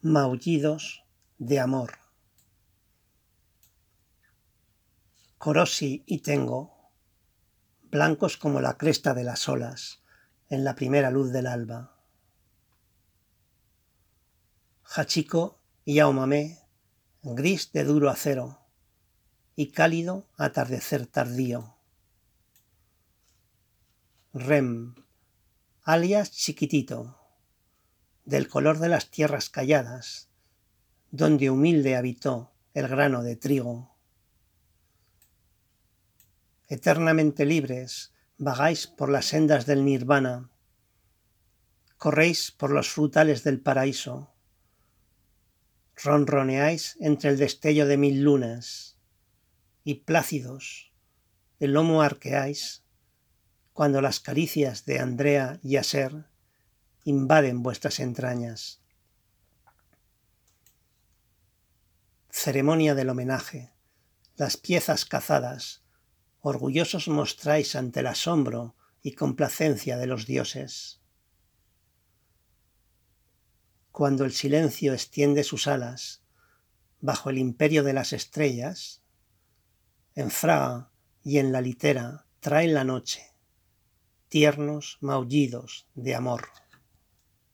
Maullidos de amor. Corosi y Tengo, blancos como la cresta de las olas en la primera luz del alba. Hachiko y Yaomamé, gris de duro acero y cálido atardecer tardío. Rem, alias Chiquitito, del color de las tierras calladas, donde humilde habitó el grano de trigo. Eternamente libres, vagáis por las sendas del nirvana, corréis por los frutales del paraíso, ronroneáis entre el destello de 1000 lunas, y plácidos el lomo arqueáis cuando las caricias de Andrea y Aser invaden vuestras entrañas. Ceremonia del homenaje, las piezas cazadas, orgullosos mostráis ante el asombro y complacencia de los dioses. Cuando el silencio extiende sus alas bajo el imperio de las estrellas, en Fraga y en la litera traen la noche, tiernos maullidos de amor.